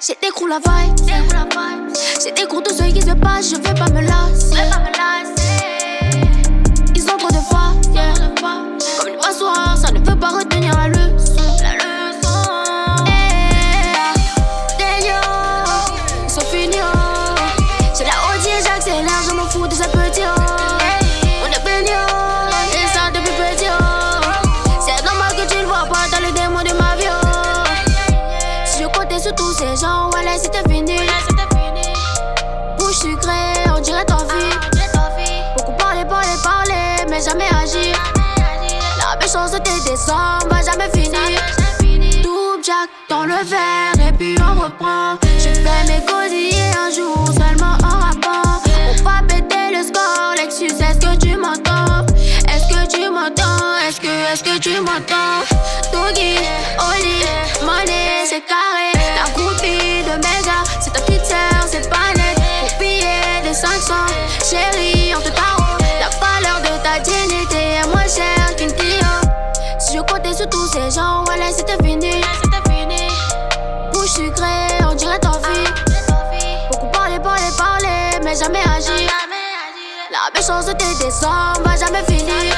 J'ai des coups la vibe. J'ai des coups de ce qui se passe, je vais pas me lasser. Ils ont trop de foi, yeah. Comme une passoire, ça ne peut pas retenir la leçon. Ils sont finis. J'ai la Audi et j'accélère, je m'en fous de cette petite. On est béni, et ça depuis petit. C'est normal que tu le vois pas dans le démon de ma vie. Si je comptais sur tous ces gens, voilà c'était fini. Bouche sucrée, on dirait ta vie. Beaucoup parler, mais jamais agir. La méchanceté des hommes va jamais finir. Double jack dans le verre et puis on reprend. Je fais mes cosillers un jour seulement en rappant. On va péter le score, Lexus, est-ce que tu m'entends? Est-ce que tu m'entends? Est-ce que tu m'entends? Doggy, Oli, money, c'est carré. La groupie de méga, c'est ta petite sœur, c'est pas net. Pour payer des 500, chérie, on te tarot. La valeur de ta dignité est moins chère qu'une Clio. Si je comptais sur tous ces gens, voilà c'était fini. Bouche sucrée, on dirait ta vie. Beaucoup parler, mais jamais agir. La méchanceté des hommes va jamais finir.